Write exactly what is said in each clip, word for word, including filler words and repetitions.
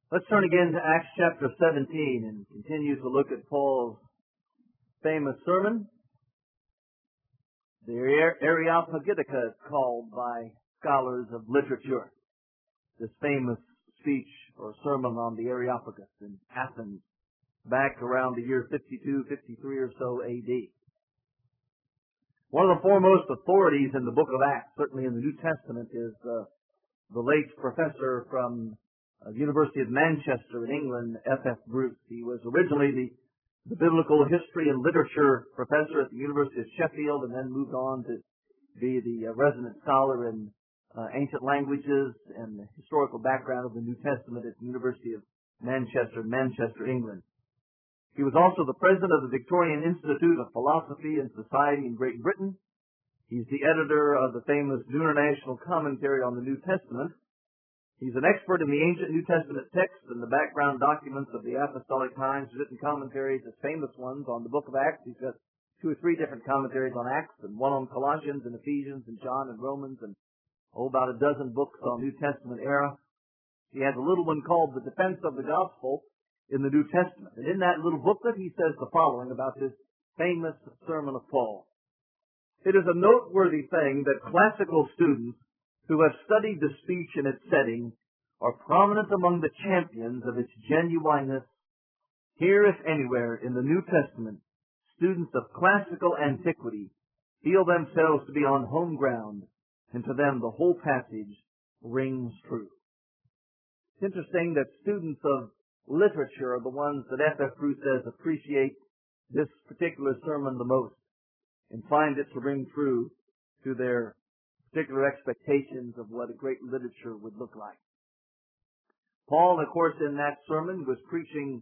Let's turn again to Acts chapter seventeen and continue to look at Paul's famous sermon. The Areopagitica is called by scholars of literature. This famous speech or sermon on the Areopagus in Athens back around the year fifty-two, fifty-three or so A D. One of the foremost authorities in the book of Acts, certainly in the New Testament, is uh, the late professor from Uh, the University of Manchester in England, F F Bruce. He was originally the, the biblical history and literature professor at the University of Sheffield and then moved on to be the uh, resident scholar in uh, ancient languages and the historical background of the New Testament at the University of Manchester, Manchester, England. He was also the president of the Victorian Institute of Philosophy and Society in Great Britain. He's the editor of the famous Duner National Commentary on the New Testament. He's an expert in the ancient New Testament texts and the background documents of the Apostolic Times, written commentaries, his famous ones on the book of Acts. He's got two or three different commentaries on Acts, and one on Colossians and Ephesians and John and Romans, and oh, about a dozen books on New Testament era. He has a little one called The Defense of the Gospel in the New Testament. And in that little booklet, he says the following about this famous sermon of Paul. It is a noteworthy thing that classical students who have studied the speech in its setting are prominent among the champions of its genuineness. Here, if anywhere, in the New Testament, students of classical antiquity feel themselves to be on home ground, and to them the whole passage rings true. It's interesting that students of literature are the ones that F F Bruce says appreciate this particular sermon the most and find it to ring true to their particular expectations of what a great literature would look like. Paul, of course, in that sermon was preaching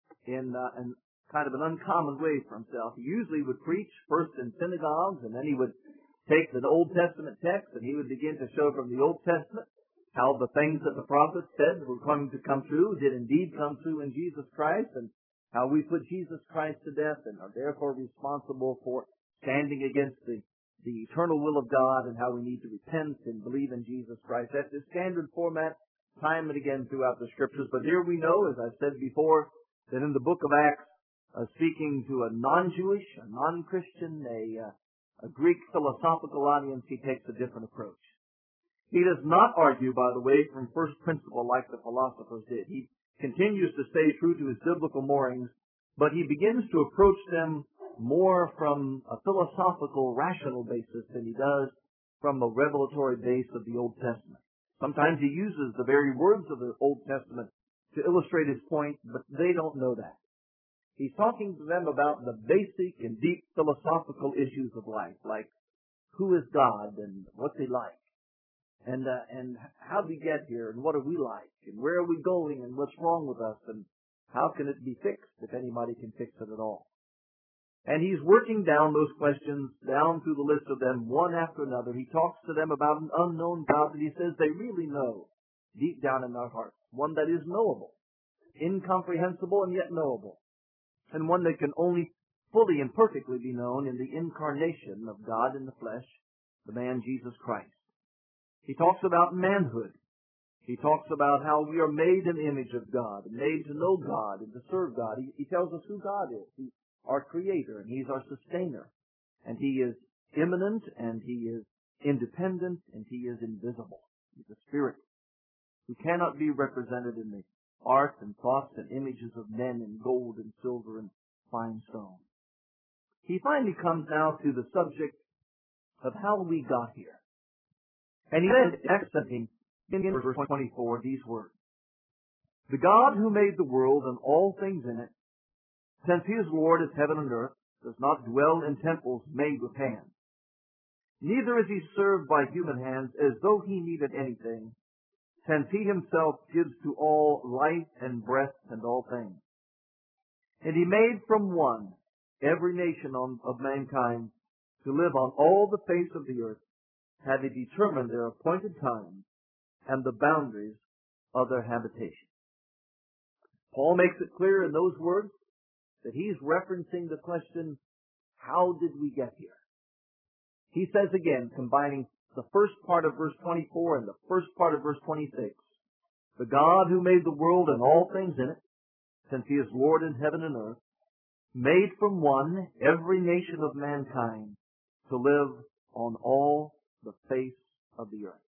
in uh, an, kind of an uncommon way for himself. He usually would preach first in synagogues, and then he would take the Old Testament text and he would begin to show from the Old Testament how the things that the prophets said were going to come true did indeed come true in Jesus Christ, and how we put Jesus Christ to death and are therefore responsible for standing against the the eternal will of God, and how we need to repent and believe in Jesus Christ. That's the standard format time and again throughout the Scriptures. But here we know, as I've said before, that in the book of Acts, uh, speaking to a non-Jewish, a non-Christian, a, uh, a Greek philosophical audience, he takes a different approach. He does not argue, by the way, from first principle like the philosophers did. He continues to stay true to his biblical moorings, but he begins to approach them more from a philosophical, rational basis than he does from the revelatory base of the Old Testament. Sometimes he uses the very words of the Old Testament to illustrate his point, but they don't know that. He's talking to them about the basic and deep philosophical issues of life, like who is God and what's he like, and uh, and how did we get here, and what are we like, and where are we going, and what's wrong with us, and how can it be fixed, if anybody can fix it at all. And he's working down those questions, down through the list of them, one after another. He talks to them about an unknown God that he says they really know deep down in their hearts. One that is knowable, incomprehensible and yet knowable. And one that can only fully and perfectly be known in the incarnation of God in the flesh, the man Jesus Christ. He talks about manhood. He talks about how we are made in the image of God, made to know God and to serve God. He, he tells us who God is. He, our Creator, and He's our Sustainer. And He is immanent, and He is independent, and He is invisible. He's a Spirit who cannot be represented in the art and thoughts and images of men in gold and silver and fine stone. He finally comes now to the subject of how we got here. And he says, accenting in verse twenty-four, these words, "The God who made the world and all things in it, since He is Lord of heaven and earth, does not dwell in temples made with hands. Neither is He served by human hands as though He needed anything, since He Himself gives to all life and breath and all things. And He made from one every nation on, of mankind to live on all the face of the earth, having determined their appointed times and the boundaries of their habitation." Paul makes it clear in those words that he's referencing the question, how did we get here? He says again, combining the first part of verse twenty-four and the first part of verse twenty-six, the God who made the world and all things in it, since he is Lord in heaven and earth, made from one every nation of mankind to live on all the face of the earth.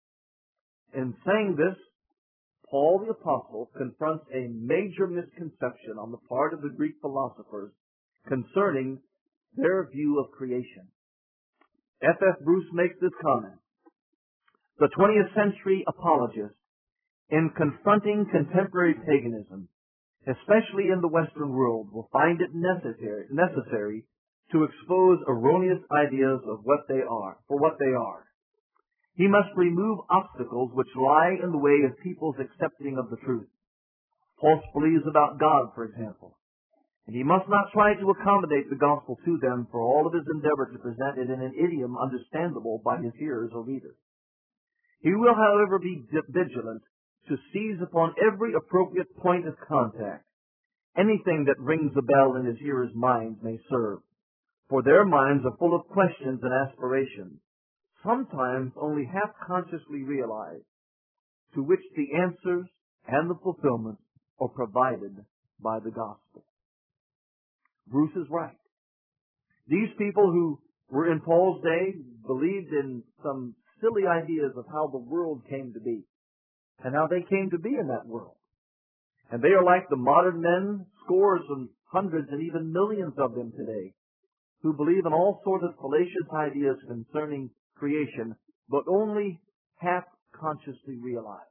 In saying this, Paul the Apostle confronts a major misconception on the part of the Greek philosophers concerning their view of creation. F F Bruce makes this comment: the twentieth century apologists, in confronting contemporary paganism, especially in the Western world, will find it necessary, necessary to expose erroneous ideas of what they are, for what they are. He must remove obstacles which lie in the way of people's accepting of the truth. False beliefs about God, for example. And he must not try to accommodate the gospel to them for all of his endeavor to present it in an idiom understandable by his hearers or readers. He will, however, be vigilant to seize upon every appropriate point of contact. Anything that rings a bell in his hearers' minds may serve, for their minds are full of questions and aspirations, sometimes only half-consciously realized, to which the answers and the fulfillment are provided by the gospel. Bruce is right. These people who were in Paul's day believed in some silly ideas of how the world came to be and how they came to be in that world. And they are like the modern men, scores and hundreds and even millions of them today, who believe in all sorts of fallacious ideas concerning creation, but only half-consciously realized.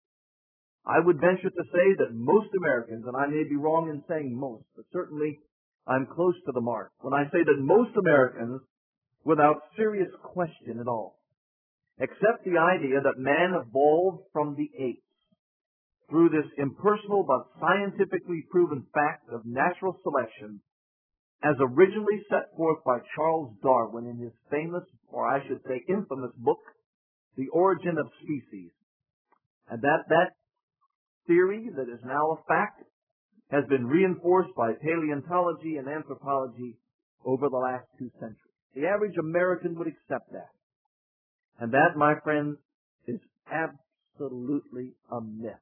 I would venture to say that most Americans, and I may be wrong in saying most, but certainly I'm close to the mark when I say that most Americans, without serious question at all, accept the idea that man evolved from the apes through this impersonal but scientifically proven fact of natural selection, as originally set forth by Charles Darwin in his famous, or I should say infamous book, The Origin of Species. And that that theory that is now a fact has been reinforced by paleontology and anthropology over the last two centuries. The average American would accept that. And that, my friends, is absolutely a myth.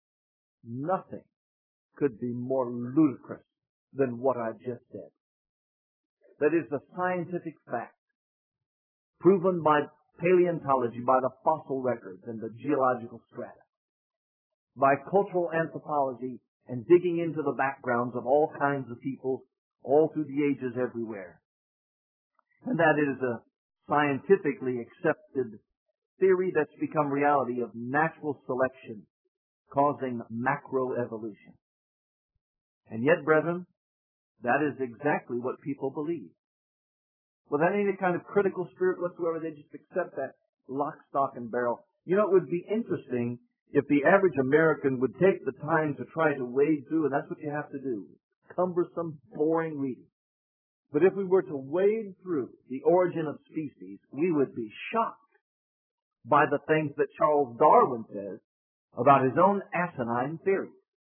Nothing could be more ludicrous than what I just said. That is the scientific fact, proven by paleontology, by the fossil records and the geological strata, by cultural anthropology and digging into the backgrounds of all kinds of people all through the ages everywhere. And that is a scientifically accepted theory that's become reality of natural selection causing macroevolution. And yet, brethren, that is exactly what people believe. Without any kind of critical spirit whatsoever, they just accept that lock, stock, and barrel. You know, it would be interesting if the average American would take the time to try to wade through, and that's what you have to do, cumbersome, boring reading. But if we were to wade through The Origin of Species, we would be shocked by the things that Charles Darwin says about his own asinine theory.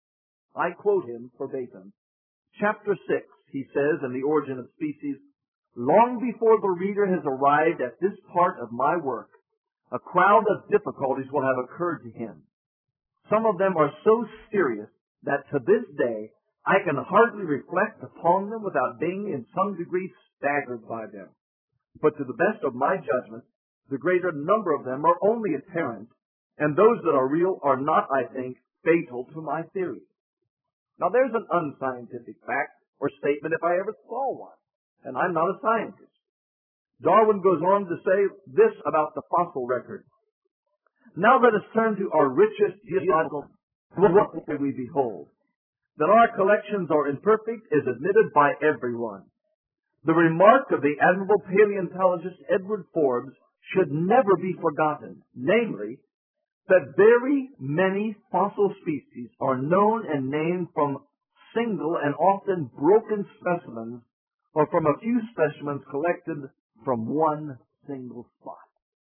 I quote him verbatim. Chapter six, he says in The Origin of Species, "Long before the reader has arrived at this part of my work, a crowd of difficulties will have occurred to him. Some of them are so serious that to this day I can hardly reflect upon them without being in some degree staggered by them. But to the best of my judgment, the greater number of them are only apparent, and those that are real are not, I think, fatal to my theory." Now there's an unscientific fact or statement if I ever saw one, and I'm not a scientist. Darwin goes on to say this about the fossil record. "Now let us turn to our richest geological, what we behold. That our collections are imperfect is admitted by everyone. The remark of the admirable paleontologist Edward Forbes should never be forgotten, namely, that very many fossil species are known and named from single and often broken specimens, or from a few specimens collected from one single spot."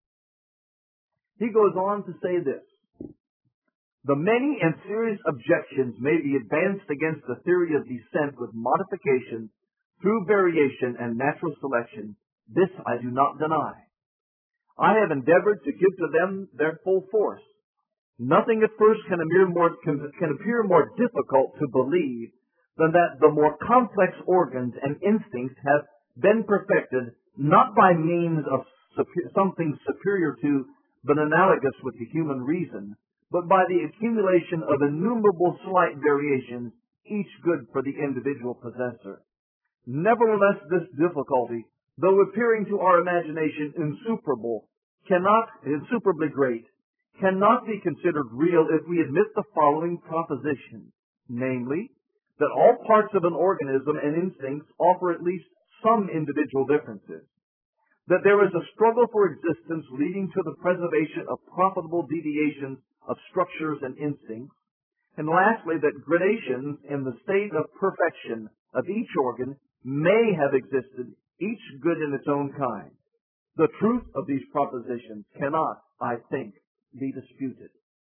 He goes on to say this: "The many and serious objections may be advanced against the theory of descent with modification through variation and natural selection. This I do not deny. I have endeavored to give to them their full force. Nothing at first can appear more, can, can appear more difficult to believe than that the more complex organs and instincts have been perfected not by means of super, something superior to but analogous with the human reason, but by the accumulation of innumerable slight variations, each good for the individual possessor. Nevertheless, this difficulty, though appearing to our imagination insuperable, cannot, insuperably great, cannot be considered real if we admit the following proposition, namely, that all parts of an organism and instincts offer at least some individual differences, that there is a struggle for existence leading to the preservation of profitable deviations of structures and instincts, and lastly, that gradations in the state of perfection of each organ may have existed, each good in its own kind. The truth of these propositions cannot, I think, be disputed.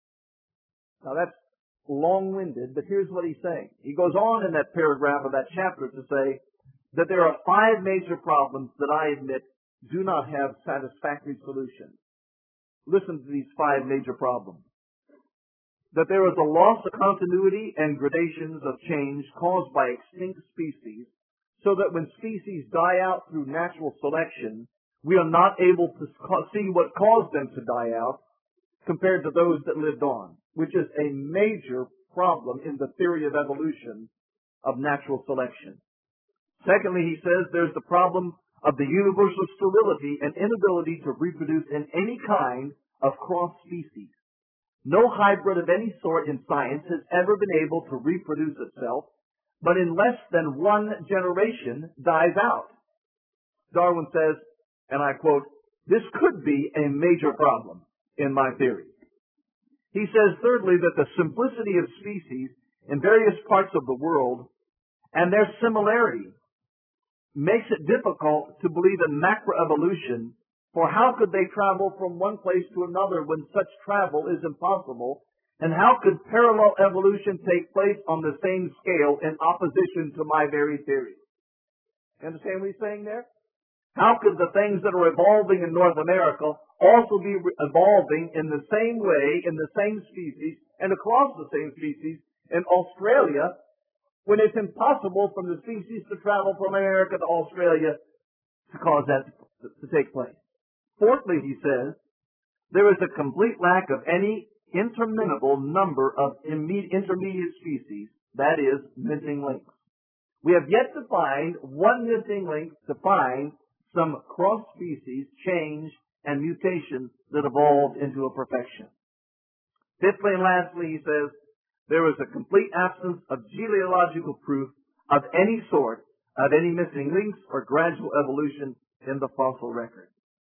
Now that's long-winded, but here's what he's saying. He goes on in that paragraph of that chapter to say that there are five major problems that I admit do not have satisfactory solutions. Listen to these five major problems. That there is a loss of continuity and gradations of change caused by extinct species, so that when species die out through natural selection, we are not able to see what caused them to die out compared to those that lived on, which is a major problem in the theory of evolution of natural selection. Secondly, he says there's the problem of the universal sterility and inability to reproduce in any kind of cross species. No hybrid of any sort in science has ever been able to reproduce itself, but in less than one generation dies out. Darwin says, and I quote, "This could be a major problem in my theory." He says, thirdly, that the simplicity of species in various parts of the world and their similarity makes it difficult to believe in macroevolution, for how could they travel from one place to another when such travel is impossible? And how could parallel evolution take place on the same scale in opposition to my very theory? You understand what he's saying there? How could the things that are evolving in North America also be evolving in the same way, in the same species, and across the same species in Australia, when it's impossible from the species to travel from America to Australia to cause that to take place? Fourthly, he says, there is a complete lack of any interminable number of intermediate species, that is, missing links. We have yet to find one missing link to find some cross-species change and mutation that evolved into a perfection. Fifthly and lastly, he says, there is a complete absence of genealogical proof of any sort of any missing links or gradual evolution in the fossil record.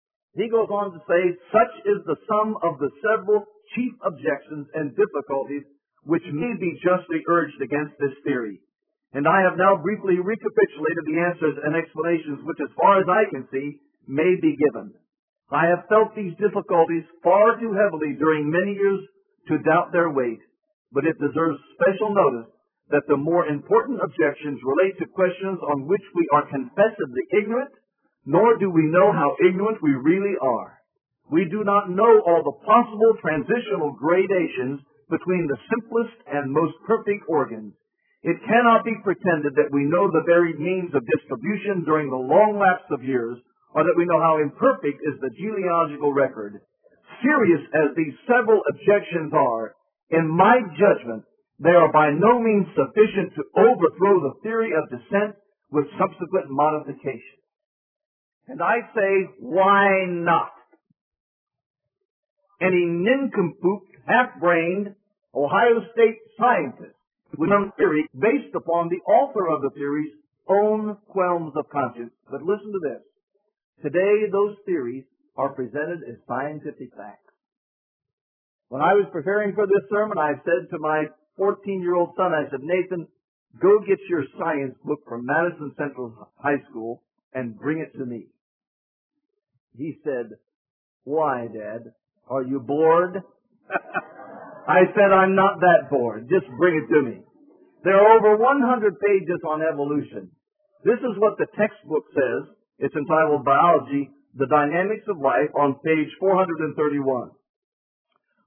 He goes on to say, such is the sum of the several chief objections and difficulties which may be justly urged against this theory. And I have now briefly recapitulated the answers and explanations which, as far as I can see, may be given. I have felt these difficulties far too heavily during many years to doubt their weight, but it deserves special notice that the more important objections relate to questions on which we are confessedly ignorant, nor do we know how ignorant we really are. We do not know all the possible transitional gradations between the simplest and most perfect organs. It cannot be pretended that we know the varied means of distribution during the long lapse of years, or that we know how imperfect is the genealogical record. Serious as these several objections are, in my judgment, they are by no means sufficient to overthrow the theory of descent with subsequent modification. And I say, why not? Any nincompoop, half-brained Ohio State scientist with some theory based upon the author of the theory's own qualms of conscience. But listen to this. Today, those theories are presented as scientific facts. When I was preparing for this sermon, I said to my fourteen-year-old son, I said, Nathan, go get your science book from Madison Central High School and bring it to me. He said, why, Dad? Are you bored? I said, I'm not that bored. Just bring it to me. There are over one hundred pages on evolution. This is what the textbook says. It's entitled Biology, The Dynamics of Life, on page four hundred thirty-one.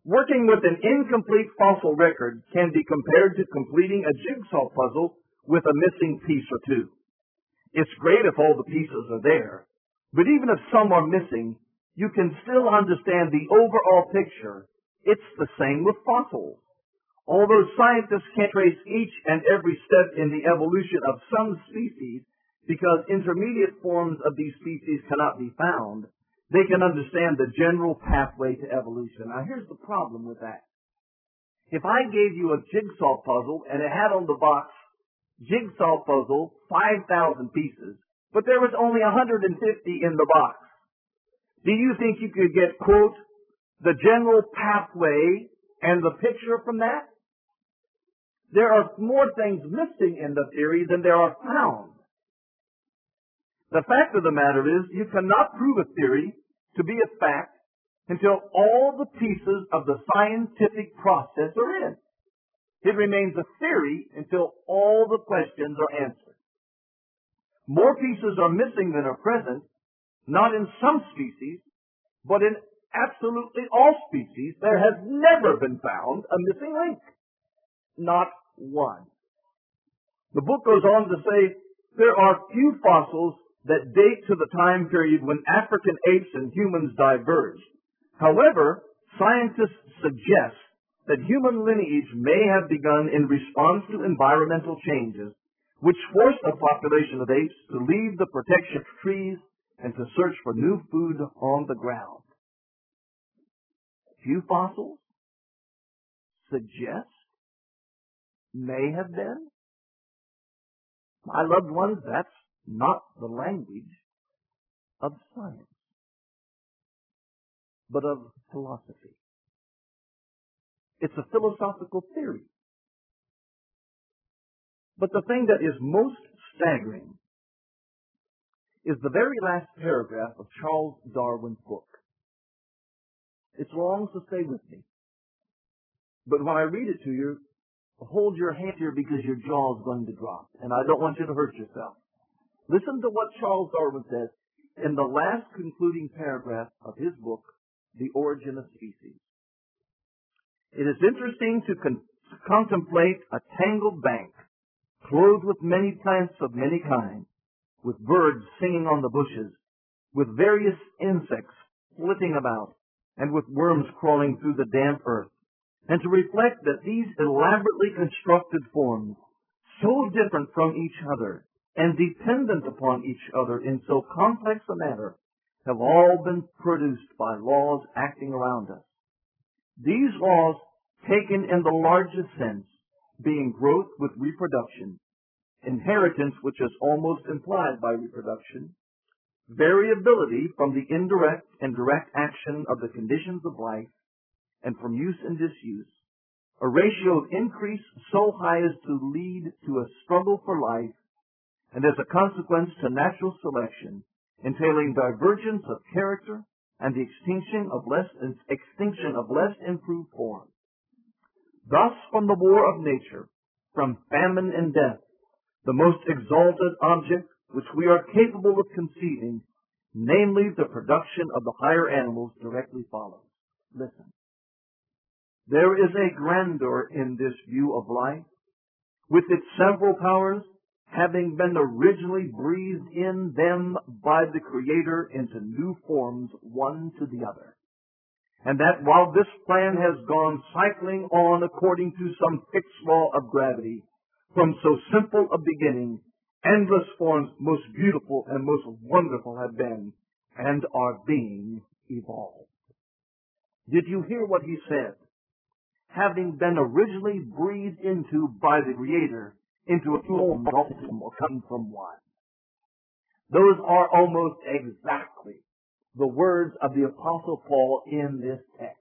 Working with an incomplete fossil record can be compared to completing a jigsaw puzzle with a missing piece or two. It's great if all the pieces are there, but even if some are missing, you can still understand the overall picture. It's the same with fossils. Although scientists can't trace each and every step in the evolution of some species because intermediate forms of these species cannot be found, they can understand the general pathway to evolution. Now, here's the problem with that. If I gave you a jigsaw puzzle and it had on the box, jigsaw puzzle, five thousand pieces, but there was only one hundred fifty in the box, do you think you could get, quote, the general pathway and the picture from that? There are more things missing in the theory than there are found. The fact of the matter is, you cannot prove a theory to be a fact until all the pieces of the scientific process are in. It remains a theory until all the questions are answered. More pieces are missing than are present, not in some species, but in absolutely all species. There has never been found a missing link. Not one. The book goes on to say there are few fossils that date to the time period when African apes and humans diverged. However, scientists suggest that human lineage may have begun in response to environmental changes, which forced the population of apes to leave the protection of trees and to search for new food on the ground. Few fossils suggest, may have been. My loved ones, that's not the language of science, but of philosophy. It's a philosophical theory. But the thing that is most staggering is the very last paragraph of Charles Darwin's book. It's long, so stay with me. But when I read it to you, hold your hand here because your jaw is going to drop, and I don't want you to hurt yourself. Listen to what Charles Darwin says in the last concluding paragraph of his book, The Origin of Species. It is interesting to con- contemplate a tangled bank, clothed with many plants of many kinds, with birds singing on the bushes, with various insects flitting about, and with worms crawling through the damp earth, and to reflect that these elaborately constructed forms, so different from each other, and dependent upon each other in so complex a manner, have all been produced by laws acting around us. These laws, taken in the largest sense, being growth with reproduction, inheritance which is almost implied by reproduction, variability from the indirect and direct action of the conditions of life, and from use and disuse, a ratio of increase so high as to lead to a struggle for life, and as a consequence to natural selection, entailing divergence of character and the extinction of less extinction of less improved forms. Thus, from the war of nature, from famine and death, the most exalted object which we are capable of conceiving, namely the production of the higher animals, directly follows. Listen. There is a grandeur in this view of life, with its several powers having been originally breathed in them by the Creator into new forms, one to the other. And that while this plan has gone cycling on according to some fixed law of gravity, from so simple a beginning, endless forms most beautiful and most wonderful have been and are being evolved. Did you hear what he said? Having been originally breathed into by the Creator into a form or come from one. Those are almost exactly the words of the Apostle Paul in this text.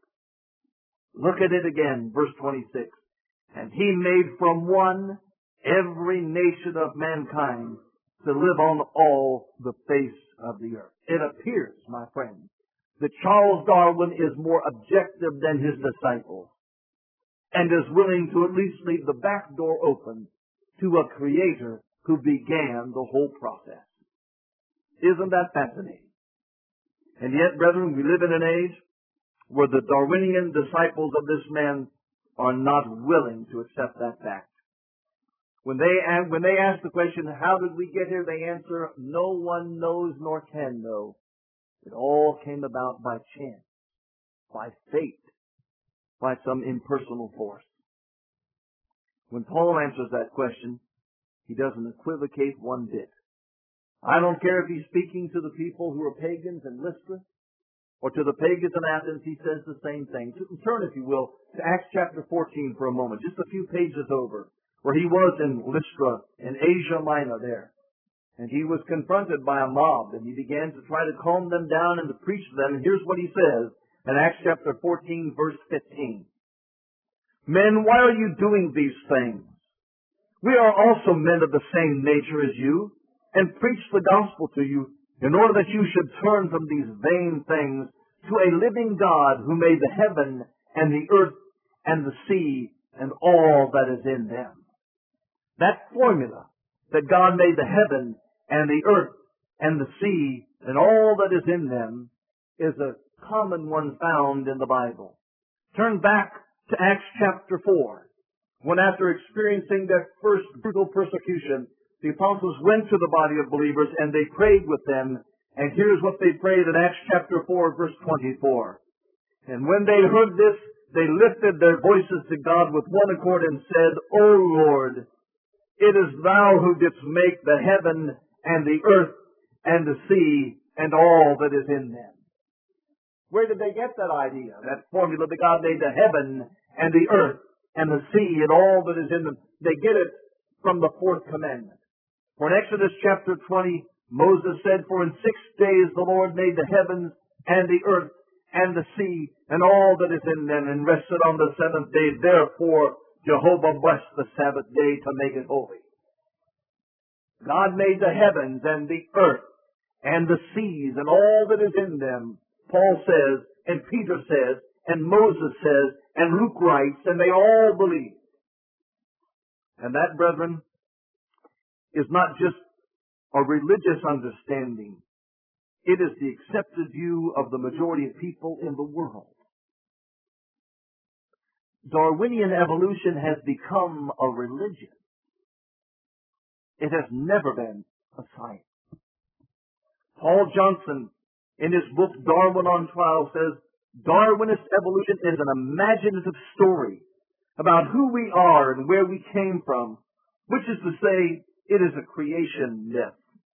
Look at it again, verse twenty-six. And he made from one every nation of mankind to live on all the face of the earth. It appears, my friends, that Charles Darwin is more objective than his disciples and is willing to at least leave the back door open to a Creator who began the whole process. Isn't that fascinating? And yet, brethren, we live in an age where the Darwinian disciples of this man are not willing to accept that fact. When they, when they ask the question, how did we get here, they answer, no one knows nor can know. It all came about by chance, by fate, by some impersonal force. When Paul answers that question, he doesn't equivocate one bit. I don't care if he's speaking to the people who are pagans in Lystra or to the pagans in Athens, he says the same thing. Turn, if you will, to Acts chapter fourteen for a moment, just a few pages over, where he was in Lystra, in Asia Minor there. And he was confronted by a mob, and he began to try to calm them down and to preach to them. And here's what he says in Acts chapter fourteen, verse fifteen. Men, why are you doing these things? We are also men of the same nature as you, and preach the gospel to you, in order that you should turn from these vain things to a living God who made the heaven and the earth and the sea and all that is in them. That formula, that God made the heaven and the earth and the sea and all that is in them, is a common one found in the Bible. Turn back to Acts chapter four, when after experiencing their first brutal persecution, the apostles went to the body of believers and they prayed with them. And here's what they prayed in Acts chapter four, verse twenty-four. And when they heard this, they lifted their voices to God with one accord and said, O Lord, it is thou who didst make the heaven and the earth and the sea and all that is in them. Where did they get that idea, that formula that God made the heaven and the earth and the sea and all that is in them? They get it from the fourth commandment. For in Exodus chapter twenty, Moses said, For in six days the Lord made the heavens and the earth and the sea and all that is in them, and rested on the seventh day. Therefore Jehovah blessed the Sabbath day to make it holy. God made the heavens and the earth and the seas and all that is in them. Paul says, and Peter says, and Moses says, and Luke writes, and they all believe. And that, brethren, is not just a religious understanding. It is the accepted view of the majority of people in the world. Darwinian evolution has become a religion. It has never been a science. Paul Johnson, in his book Darwin on Trial, says, Darwinist evolution is an imaginative story about who we are and where we came from, which is to say, it is a creation myth.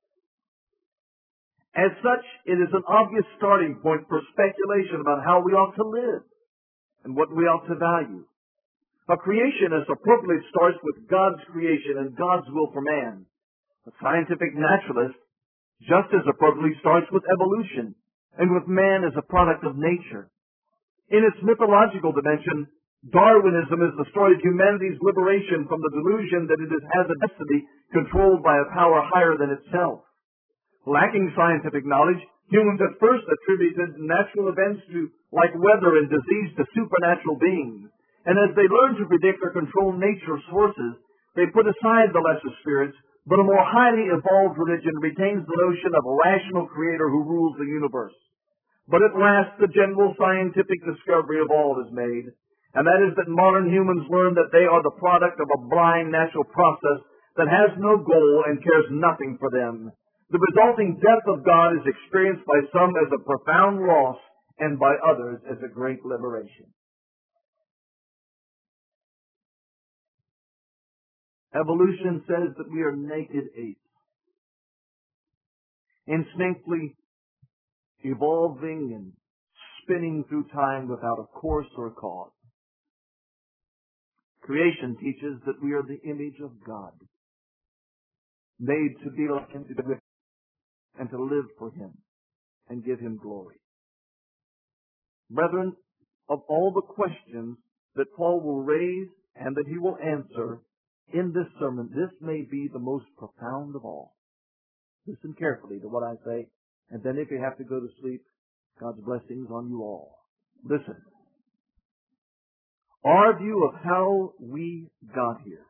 As such, it is an obvious starting point for speculation about how we ought to live and what we ought to value. A creationist appropriately starts with God's creation and God's will for man. A scientific naturalist just as appropriately starts with evolution and with man as a product of nature. In its mythological dimension, Darwinism is the story of humanity's liberation from the delusion that it has a destiny controlled by a power higher than itself. Lacking scientific knowledge, humans at first attributed natural events to, like weather and disease, to supernatural beings. And as they learn to predict or control nature's forces, they put aside the lesser spirits, but a more highly evolved religion retains the notion of a rational creator who rules the universe. But at last the general scientific discovery of all is made, and that is that modern humans learn that they are the product of a blind natural process that has no goal and cares nothing for them. The resulting death of God is experienced by some as a profound loss and by others as a great liberation. Evolution says that we are naked apes, instinctively evolving and spinning through time without a course or cause. Creation teaches that we are the image of God, made to be like Him and to live for Him and give Him glory. Brethren, of all the questions that Paul will raise and that he will answer in this sermon, this may be the most profound of all. Listen carefully to what I say, and then if you have to go to sleep, God's blessings on you all. Listen. Our view of how we got here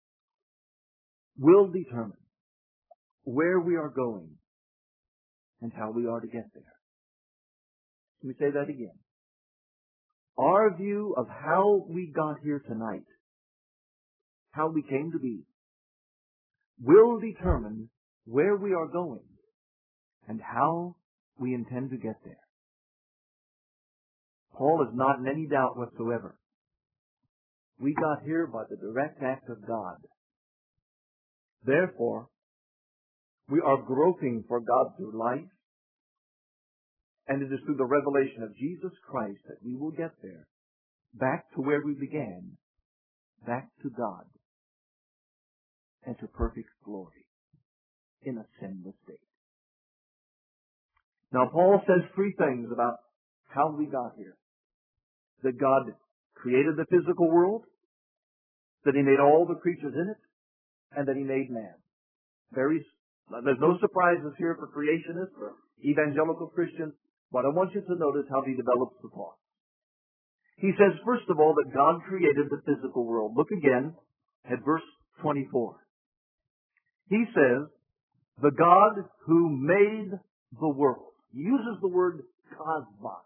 will determine where we are going and how we are to get there. Let me say that again. our view of how we got here tonight, how we came to be, will determine where we are going and how we intend to get there. Paul is not in any doubt whatsoever. We got here by the direct act of God. Therefore, we are groping for God through life, and it is through the revelation of Jesus Christ that we will get there, back to where we began, back to God, and to perfect glory in a sinless state. Now, Paul says three things about how we got here. That God created the physical world, that He made all the creatures in it, and that He made man. Very, there's no surprises here for creationists or evangelical Christians, but I want you to notice how he develops the thought. He says, first of all, that God created the physical world. Look again at verse twenty-four. He says, the God who made the world. He uses the word cosmos.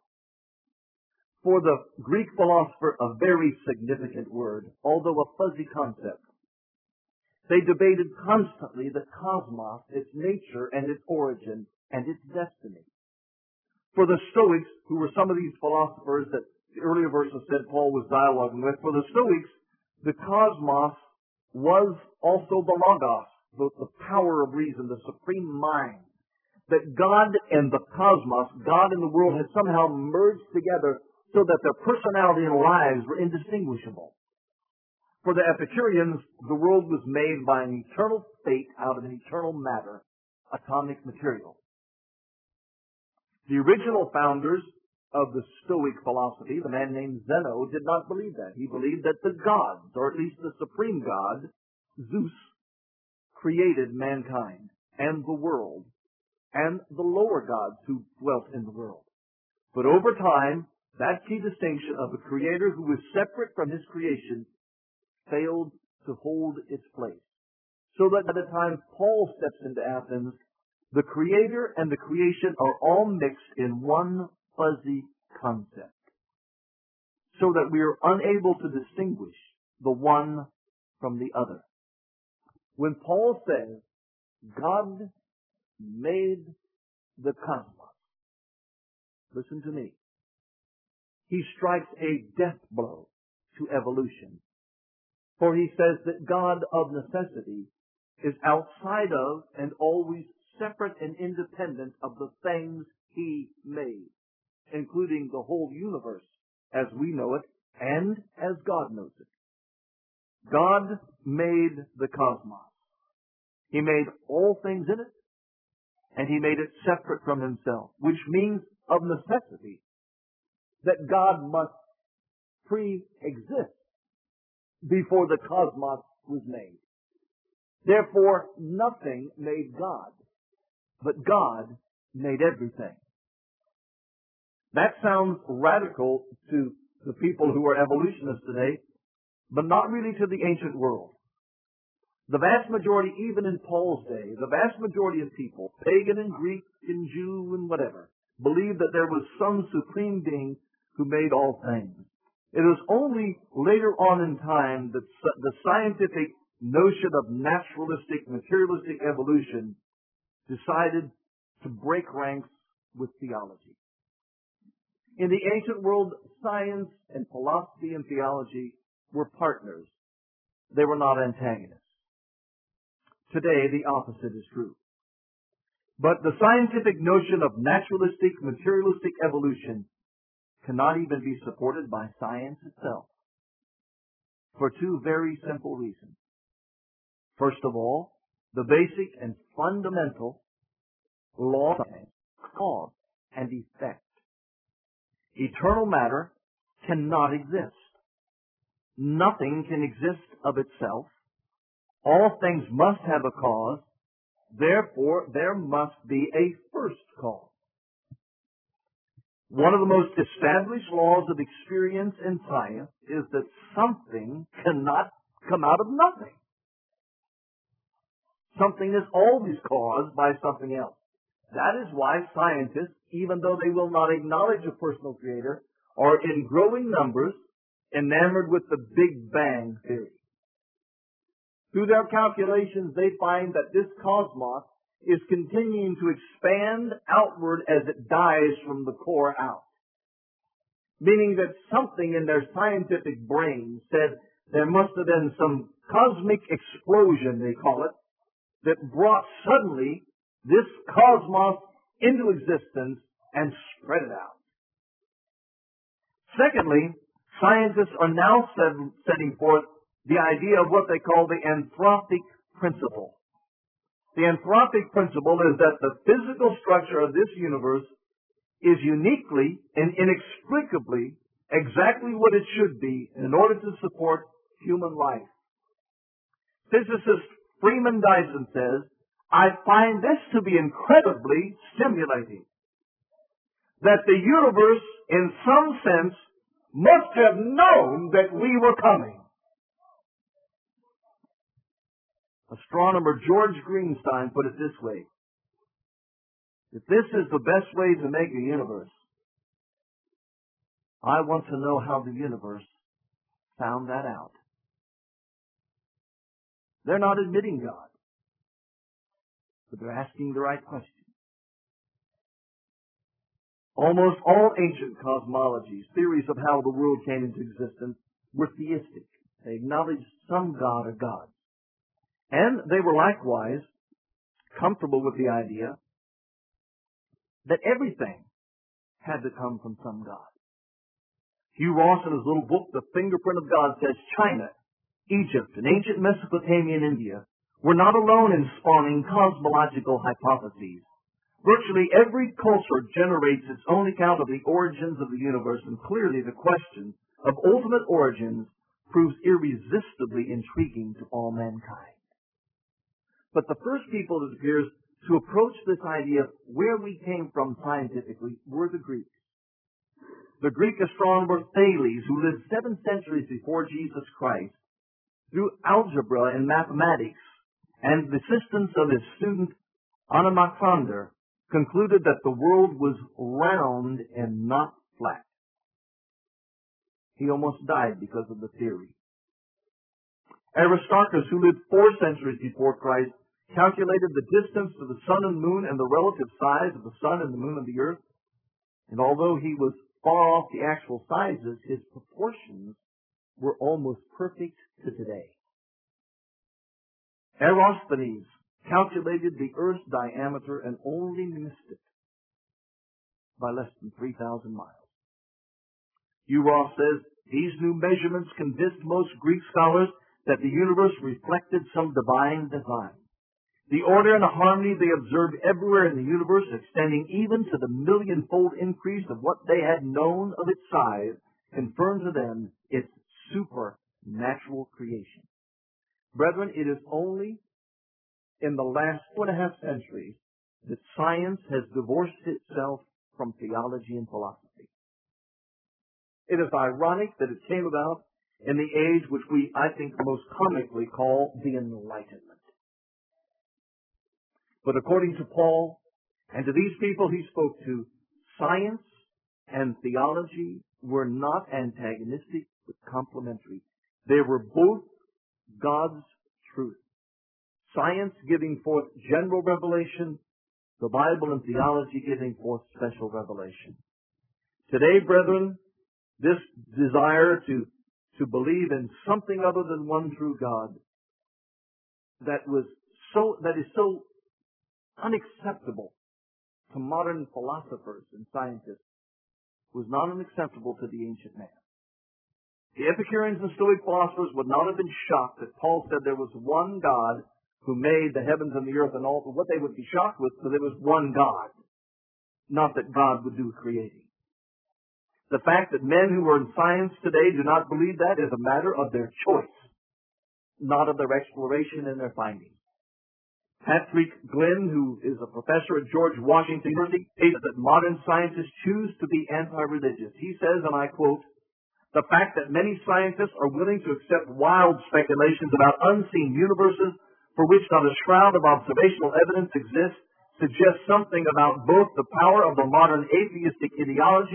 For the Greek philosopher, a very significant word, although a fuzzy concept. They debated constantly the cosmos, its nature and its origin and its destiny. For the Stoics, who were some of these philosophers that the earlier verses said Paul was dialoguing with, for the Stoics, the cosmos was also the logos, the, the power of reason, the supreme mind. That God and the cosmos, God and the world, had somehow merged together so that their personality and lives were indistinguishable. For the Epicureans, the world was made by an eternal fate out of an eternal matter, atomic material. The original founders of the Stoic philosophy, the man named Zeno, did not believe that. He believed that the gods, or at least the supreme god, Zeus, created mankind and the world and the lower gods who dwelt in the world. But over time, that key distinction of a creator who was separate from his creation failed to hold its place. So that by the time Paul steps into Athens, the creator and the creation are all mixed in one fuzzy concept. So that we are unable to distinguish the one from the other. When Paul says, God made the cosmos, listen to me, he strikes a death blow to evolution. For he says that God of necessity is outside of and always separate and independent of the things he made, including the whole universe as we know it and as God knows it. God made the cosmos. He made all things in it, and he made it separate from himself, which means of necessity that God must pre-exist before the cosmos was made. Therefore, nothing made God, but God made everything. That sounds radical to the people who are evolutionists today, but not really to the ancient world. The vast majority, even in Paul's day, the vast majority of people, pagan and Greek and Jew and whatever, believed that there was some supreme being who made all things. It is only later on in time that the scientific notion of naturalistic, materialistic evolution decided to break ranks with theology. In the ancient world, science and philosophy and theology were partners. They were not antagonists. Today, the opposite is true. But the scientific notion of naturalistic, materialistic evolution cannot even be supported by science itself for two very simple reasons. First of all, the basic and fundamental law of science, cause and effect. Eternal matter cannot exist. Nothing can exist of itself. All things must have a cause. Therefore, there must be a first cause. One of the most established laws of experience in science is that something cannot come out of nothing. Something is always caused by something else. That is why scientists, even though they will not acknowledge a personal creator, are in growing numbers enamored with the Big Bang theory. Through their calculations, they find that this cosmos is continuing to expand outward as it dies from the core out. Meaning that something in their scientific brain said there must have been some cosmic explosion, they call it, that brought suddenly this cosmos into existence and spread it out. Secondly, scientists are now set- setting forth the idea of what they call the anthropic principle. The anthropic principle is that the physical structure of this universe is uniquely and inexplicably exactly what it should be in order to support human life. Physicist Freeman Dyson says, "I find this to be incredibly stimulating. That the universe, in some sense, must have known that we were coming." Astronomer George Greenstein put it this way: "If this is the best way to make a universe, I want to know how the universe found that out." They're not admitting God, but they're asking the right question. Almost all ancient cosmologies, theories of how the world came into existence, were theistic. They acknowledged some God or gods. And they were likewise comfortable with the idea that everything had to come from some God. Hugh Ross, in his little book, The Fingerprint of God, says China, Egypt, and ancient Mesopotamia and India were not alone in spawning cosmological hypotheses. Virtually every culture generates its own account of the origins of the universe, and clearly the question of ultimate origins proves irresistibly intriguing to all mankind. But the first people, it appears, to approach this idea of where we came from scientifically were the Greeks. The Greek astronomer Thales, who lived seven centuries before Jesus Christ, through algebra and mathematics and the assistance of his student Anaximander, concluded that the world was round and not flat. He almost died because of the theory. Aristarchus, who lived four centuries before Christ, calculated the distance to the sun and moon and the relative size of the sun and the moon and the earth. And although he was far off the actual sizes, his proportions were almost perfect to today. Eratosthenes calculated the Earth's diameter and only missed it by less than three thousand miles. Hugh Ross says, "These new measurements convinced most Greek scholars that the universe reflected some divine design. The order and the harmony they observed everywhere in the universe, extending even to the million-fold increase of what they had known of its size, confirmed to them its supernatural creation." Brethren, it is only in the last two and a half centuries that science has divorced itself from theology and philosophy. It is ironic that it came about in the age which we, I think, most comically call the Enlightenment. But according to Paul, and to these people he spoke to, science and theology were not antagonistic, but complementary. They were both God's truth. Science giving forth general revelation, the Bible and theology giving forth special revelation. Today, brethren, this desire to, to believe in something other than one true God that was so, that is so unacceptable to modern philosophers and scientists was not unacceptable to the ancient man. The Epicureans and Stoic philosophers would not have been shocked that Paul said there was one God who made the heavens and the earth and all. What they would be shocked with was there was one God, not that God would do creating. The fact that men who are in science today do not believe that is a matter of their choice, not of their exploration and their findings. Patrick Glenn, who is a professor at George Washington University, states that modern scientists choose to be anti-religious. He says, and I quote, "The fact that many scientists are willing to accept wild speculations about unseen universes for which not a shroud of observational evidence exists suggests something about both the power of the modern atheistic ideology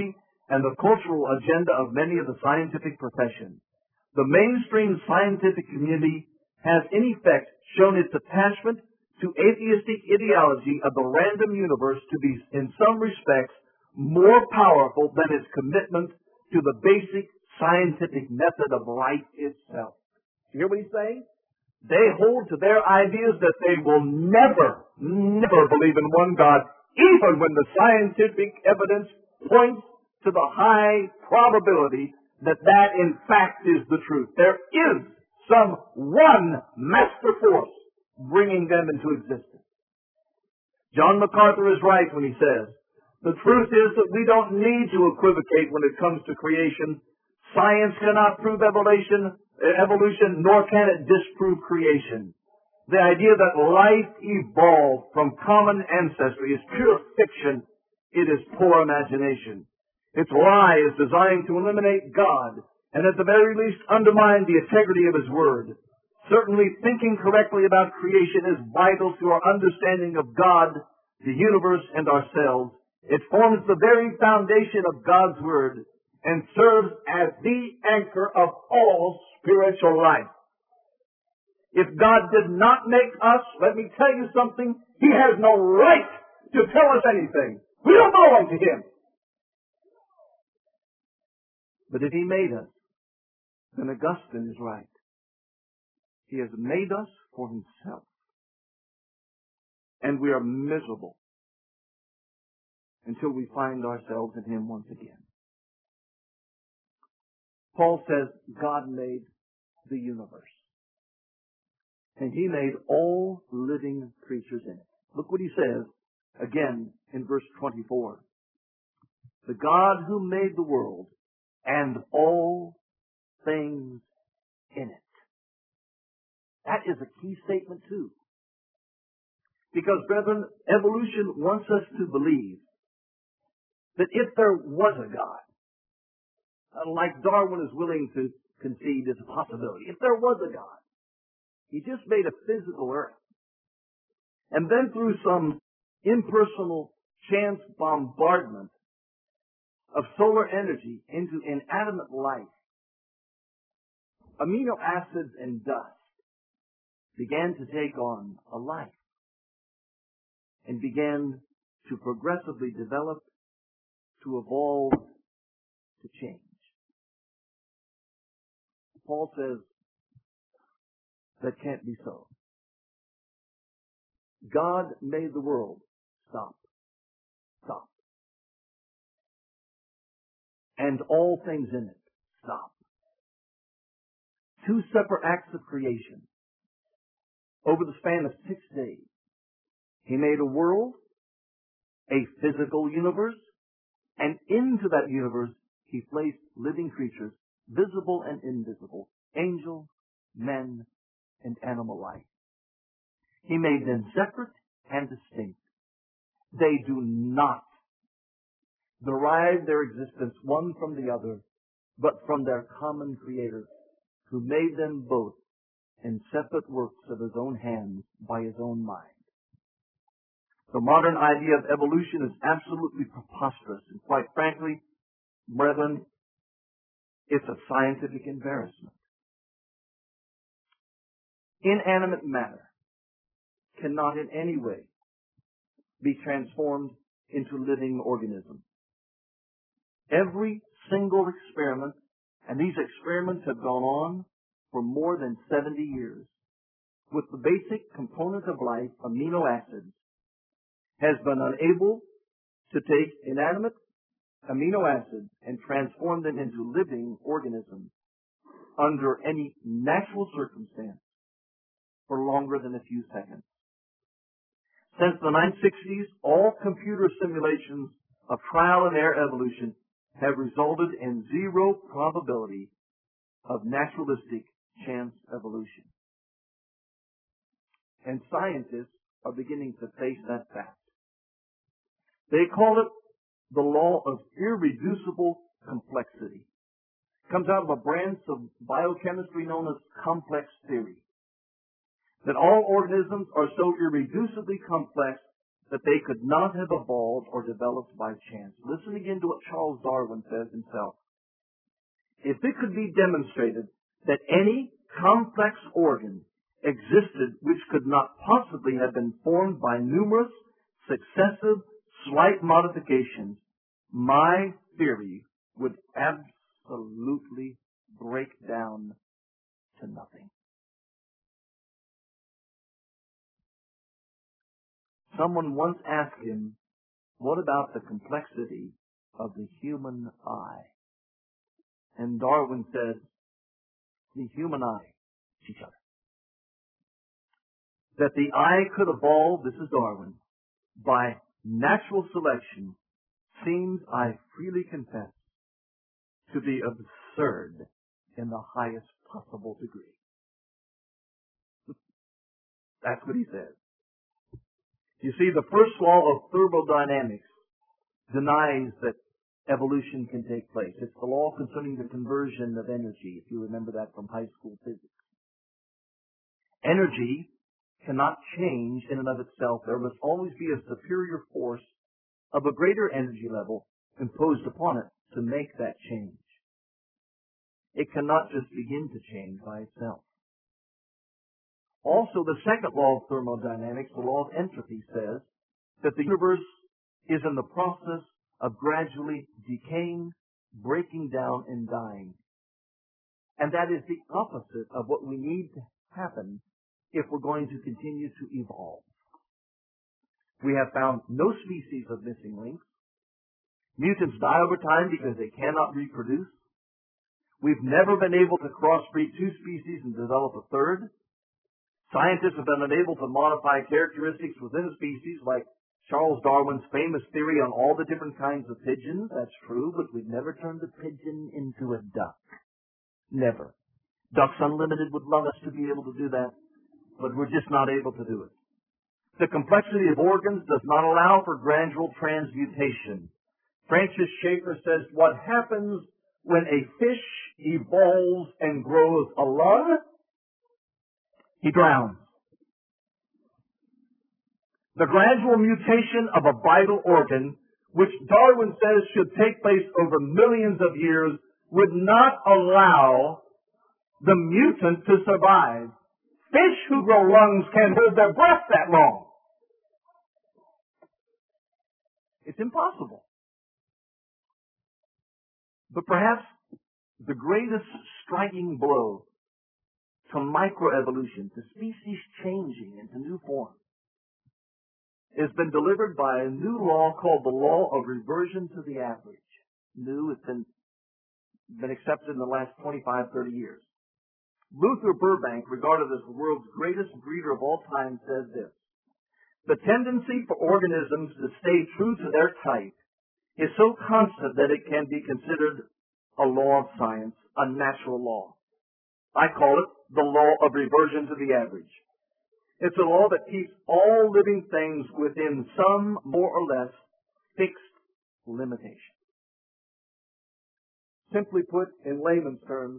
and the cultural agenda of many of the scientific professions. The mainstream scientific community has in effect shown its attachment to atheistic ideology of the random universe to be, in some respects, more powerful than its commitment to the basic scientific method of life itself. You hear what he's saying? They hold to their ideas that they will never, never believe in one God, even when the scientific evidence points to the high probability that that in fact is the truth. There is some one master force bringing them into existence. John MacArthur is right when he says, the truth is that we don't need to equivocate when it comes to creation. Science cannot prove evolution, evolution, nor can it disprove creation. The idea that life evolved from common ancestry is pure fiction. It is poor imagination. Its lie is designed to eliminate God and at the very least undermine the integrity of His Word. Certainly, thinking correctly about creation is vital to our understanding of God, the universe, and ourselves. It forms the very foundation of God's Word and serves as the anchor of all spiritual life. If God did not make us, let me tell you something, He has no right to tell us anything. We don't belong to Him. But if He made us, then Augustine is right. He has made us for Himself. And we are miserable until we find ourselves in Him once again. Paul says God made the universe. And He made all living creatures in it. Look what He says again in verse twenty-four. The God who made the world and all things in it. That is a key statement too. Because, brethren, evolution wants us to believe that if there was a God, like Darwin is willing to concede as a possibility, if there was a God, He just made a physical earth. And then through some impersonal chance bombardment of solar energy into inanimate life, amino acids and dust began to take on a life and began to progressively develop, to evolve, to change. Paul says that can't be so. God made the world. Stop. Stop. And all things in it. Stop. Two separate acts of creation. Over the span of six days, He made a world, a physical universe, and into that universe He placed living creatures, visible and invisible, angels, men, and animal life. He made them separate and distinct. They do not derive their existence one from the other, but from their common Creator, who made them both in separate works of His own hands by His own mind. The modern idea of evolution is absolutely preposterous, and quite frankly, brethren, it's a scientific embarrassment. Inanimate matter cannot in any way be transformed into living organisms. Every single experiment, and these experiments have gone on for more than seventy years, with the basic component of life, amino acids, has been unable to take inanimate amino acids and transform them into living organisms under any natural circumstance for longer than a few seconds. Since the nineteen sixties, all computer simulations of trial and error evolution have resulted in zero probability of naturalistic chance evolution. And scientists are beginning to face that fact. They call it the law of irreducible complexity. It comes out of a branch of biochemistry known as complex theory. That all organisms are so irreducibly complex that they could not have evolved or developed by chance. Listen again to what Charles Darwin says himself. If it could be demonstrated that any complex organ existed which could not possibly have been formed by numerous, successive, slight modifications, my theory would absolutely break down to nothing. Someone once asked him, what about the complexity of the human eye? And Darwin said, the human eye, each other. That the eye could evolve, this is Darwin, by natural selection seems, I freely confess, to be absurd in the highest possible degree. That's what he says. You see, the first law of thermodynamics denies that evolution can take place. It's the law concerning the conversion of energy, if you remember that from high school physics. Energy cannot change in and of itself. There must always be a superior force of a greater energy level imposed upon it to make that change. It cannot just begin to change by itself. Also, the second law of thermodynamics, the law of entropy, says that the universe is in the process of gradually decaying, breaking down, and dying. And that is the opposite of what we need to happen if we're going to continue to evolve. We have found no species of missing links. Mutants die over time because they cannot reproduce. We've never been able to crossbreed two species and develop a third. Scientists have been unable to modify characteristics within a species, like Charles Darwin's famous theory on all the different kinds of pigeons. That's true, but we've never turned a pigeon into a duck. Never. Ducks Unlimited would love us to be able to do that, but we're just not able to do it. The complexity of organs does not allow for gradual transmutation. Francis Schaeffer says, what happens when a fish evolves and grows a lung? He drowns. The gradual mutation of a vital organ, which Darwin says should take place over millions of years, would not allow the mutant to survive. Fish who grow lungs can hold their breath that long. It's impossible. But perhaps the greatest striking blow to microevolution, to species changing into new forms, has been delivered by a new law called the law of reversion to the average. New, it's been, been accepted in the last twenty-five, thirty years. Luther Burbank, regarded as the world's greatest breeder of all time, says this: the tendency for organisms to stay true to their type is so constant that it can be considered a law of science, a natural law. I call it the law of reversion to the average. It's a law that keeps all living things within some more or less fixed limitation. Simply put, in layman's terms,